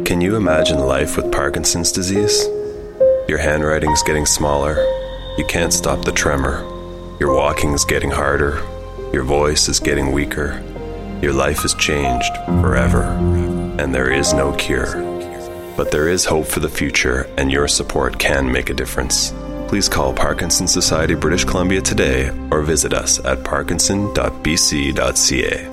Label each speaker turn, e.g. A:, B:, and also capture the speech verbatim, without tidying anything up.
A: Can you imagine life with Parkinson's disease? Your handwriting's getting smaller. You can't stop the tremor. Your walking is getting harder. Your voice is getting weaker. Your life has changed forever, and there is no cure. But there is hope for the future, and your support can make a difference. Please call Parkinson's Society British Columbia today or visit us at parkinson dot b c dot c a.